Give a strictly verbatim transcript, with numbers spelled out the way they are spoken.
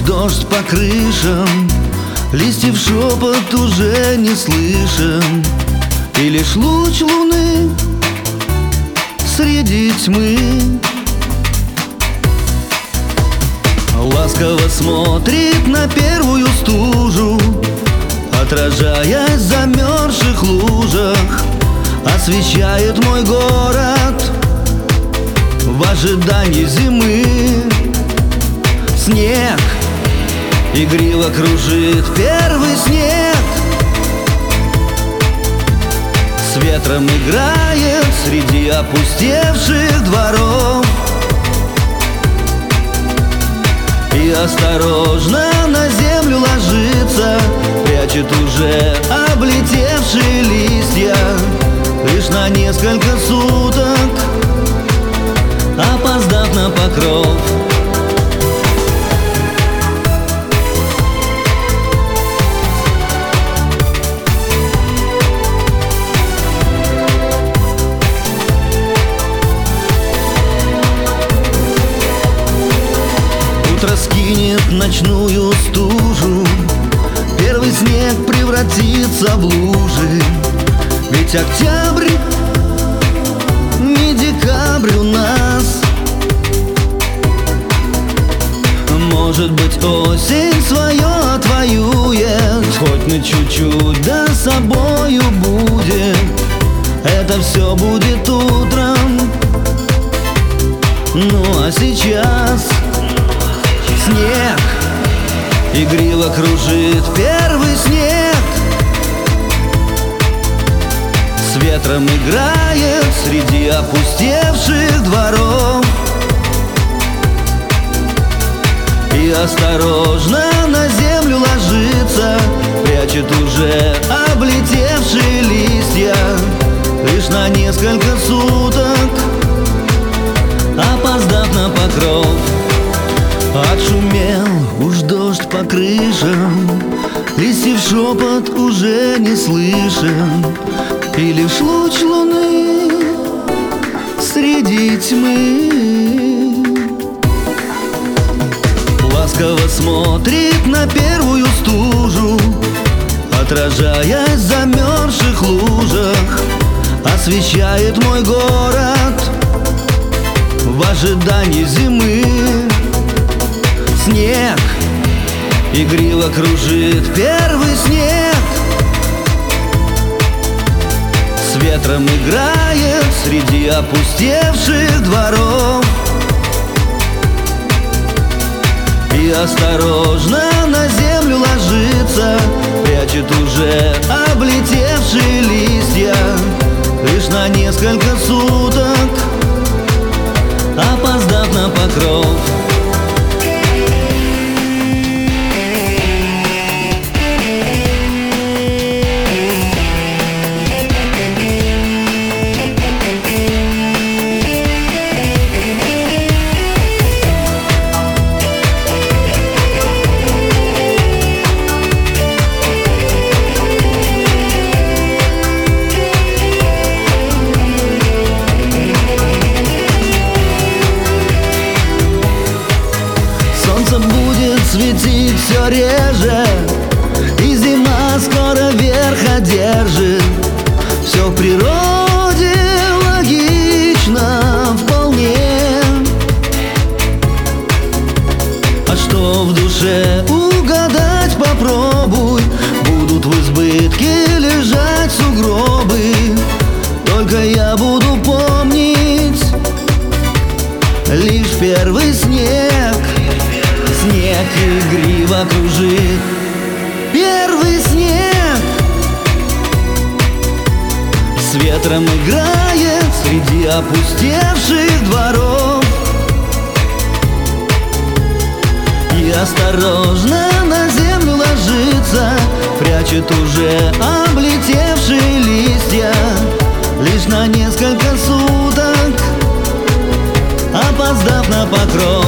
дождь по крышам, листьев шепот уже не слышен, и лишь луч луны среди тьмы ласково смотрит на первую стужу, отражаясь в замерзших лужах, освещает мой город в ожидании зимы. Снег игриво кружит первый снег, с ветром играет среди опустевших дворов, и осторожно на землю ложится, прячет уже облетевшие листья, лишь на несколько суток опоздав на покров. Утро скинет ночную стужу, первый снег превратится в лужи, ведь октябрь не декабрь у нас. Может быть, осень свое отвоюет, хоть на чуть-чуть, да собою будет. Это все будет утром, ну а сейчас снег игриво кружит первый снег, с ветром играет среди опустевших дворов, и осторожно на землю ложится, прячет уже облетевшие листья, лишь на несколько суток опоздав на покров. Отшумел уж дождь по крышам, листьев шепот уже не слышен, и лишь луч луны среди тьмы ласково смотрит на первую стужу, отражаясь в замерзших лужах, освещает мой город в ожидании зимы. Снег игриво кружит первый снег, с ветром играет среди опустевших дворов, и осторожно на землю ложится, прячет уже облетевшие листья, лишь на несколько суток опоздав на покров. Будет светить все реже, и зима скоро верх одержит. Все в природе логично вполне, а что в душе угадать попробуй, будут в избытке лежать сугробы. Только я буду помнить лишь первый снег. Снег игриво кружит первый снег, с ветром играет среди опустевших дворов, и осторожно на землю ложится, прячет уже облетевшие листья, лишь на несколько суток опоздав на покров.